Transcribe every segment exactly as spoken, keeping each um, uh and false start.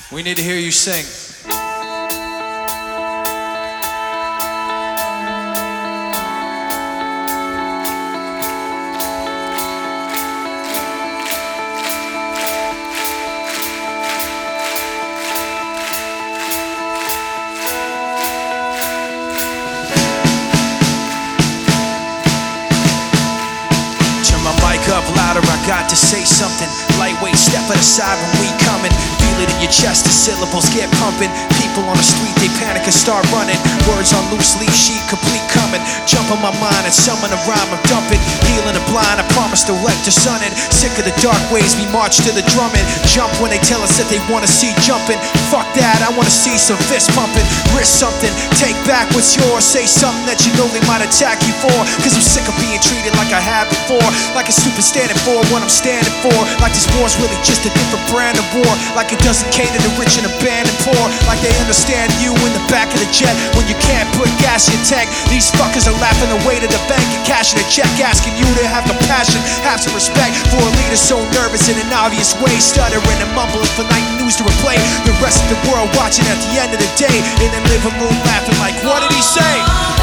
We need to hear you sing. Up louder, I got to say something. Lightweight, step aside when we coming. Feel it in your chest, the syllables get pumping. People on the street, they panic and start running. Words on loose leaf sheet, complete coming. Jump on my mind and summon a rhyme, I'm dumping. Healing the blind, I promise to let the sun in. Sick of the dark ways, we march to the drumming. Jump when they tell us that they wanna see jumping. Fuck that, I wanna see some fist pumping. Risk something, take back what's yours. Say something that you know they might attack you for. Cause I'm sick of being treated like I have before. Like a stupid standing for what I'm standing for. Like this war's really just a different brand of war. Like it doesn't cater to rich and abandoned poor. Like they understand you in the back of the jet when you can't put gas in your tank. These fuckers are laughing away to the bank and cashing a check, asking you to have compassion, have some respect for a leader so nervous in an obvious way, stuttering and mumbling for night news to replay. The rest of the world watching at the end of the day in the living room laughing like, what did he say?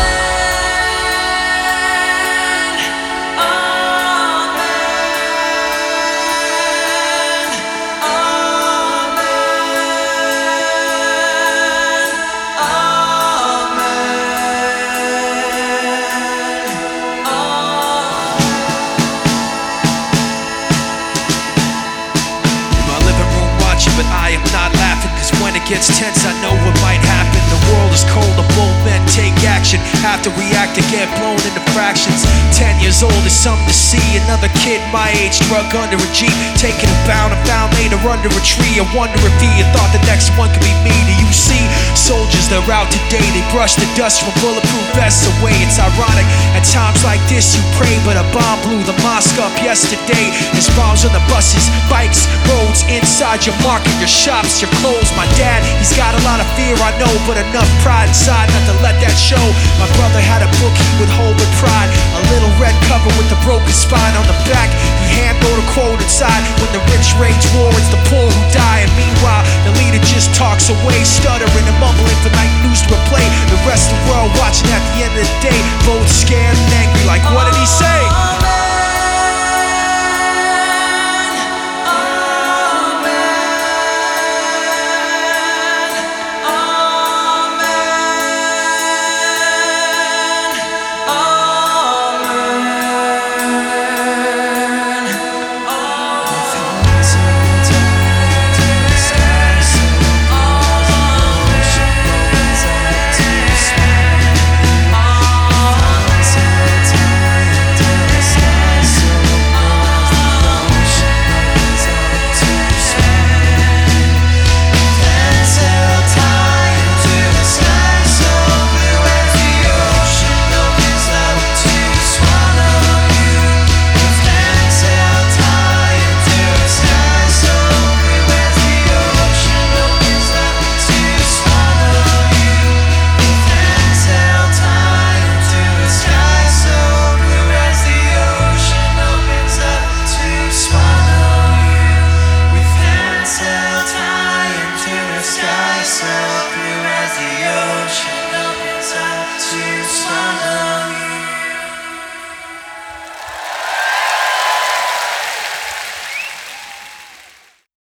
But I am not laughing, cause when it gets tense I know what might happen. The world is cold, the bold men take action. Have to react to get blown into fractions. Ten years old is something to see. Another kid my age drug under a Jeep, taking a bound and found later under a tree. I wonder if he had thought the next one could be me. Do you see? Soldiers, they're out today. They brush the dust from bulletproof vests away. It's ironic, at times like this you pray, but a bomb blew the mosque up yesterday. There's bombs on the buses, bikes, roads, inside your market, your shops, your clothes. My dad, he's got a lot of fear, I know, but enough pride inside not to let that show. My brother had a book he would hold with pride, a little red cover with the broken spine on the back. He hand wrote a quote inside, when the rich rage war, it's the poor who die. And meanwhile, the leader just talks away, stuttering and mumbling for night news to replay. The rest of the world watching at the end of the day, vote